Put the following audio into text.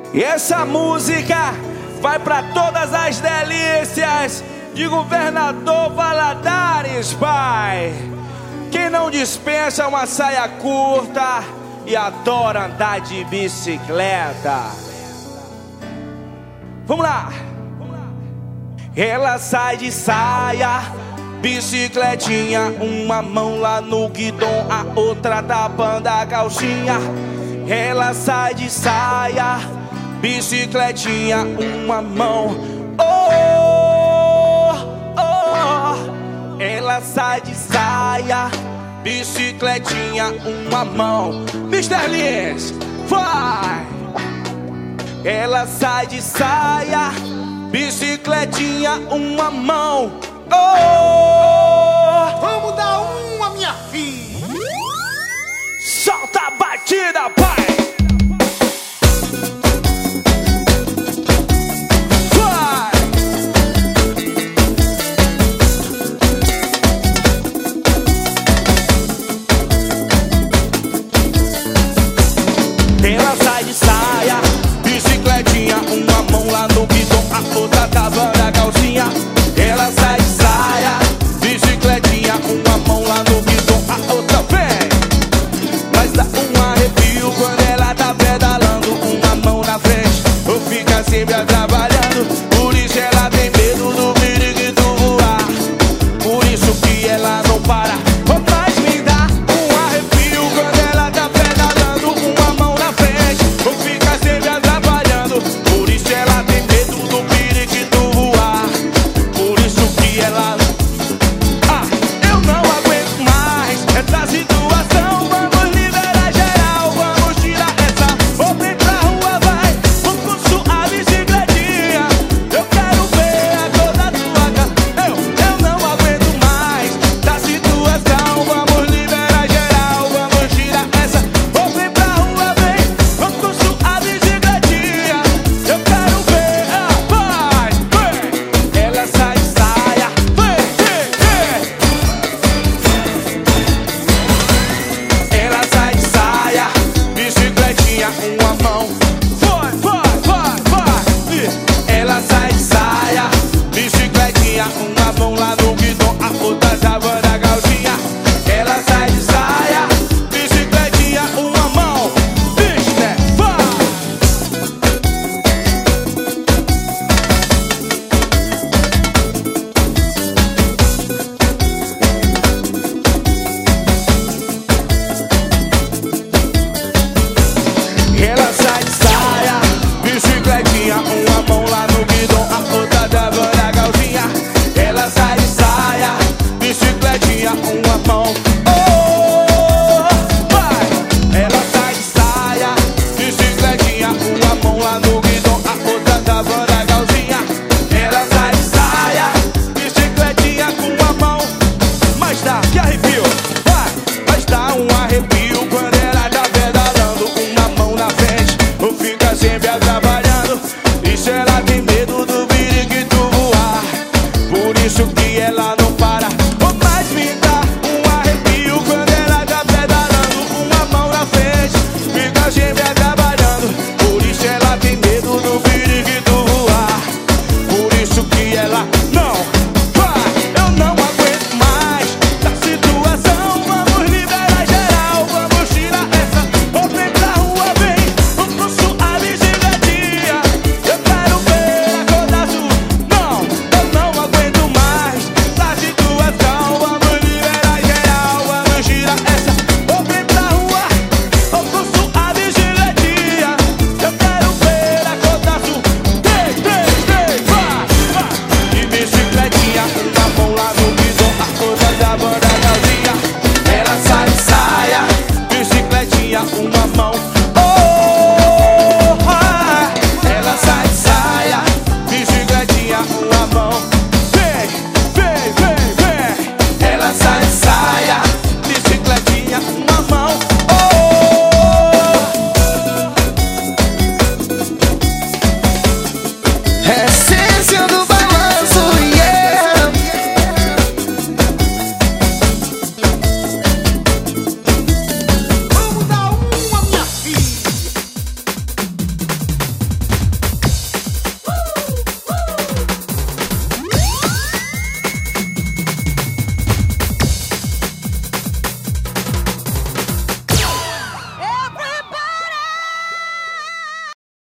E essa música vai pra todas as delícias de Governador Valadares, pai. Quem não dispensa uma saia curta e adora andar de bicicleta. Vamos lá. Ela sai de saia, bicicletinha, uma mão lá no guidão, a outra tapando a calcinha. Ela sai de saia, bicicletinha, uma mão, oh, oh. Ela sai de saia, bicicletinha, uma mão. Mr. Lins, vai! Ela sai de saia, bicicletinha, uma mão, oh. Vamos dar uma, minha filha. Solta a batida, pai!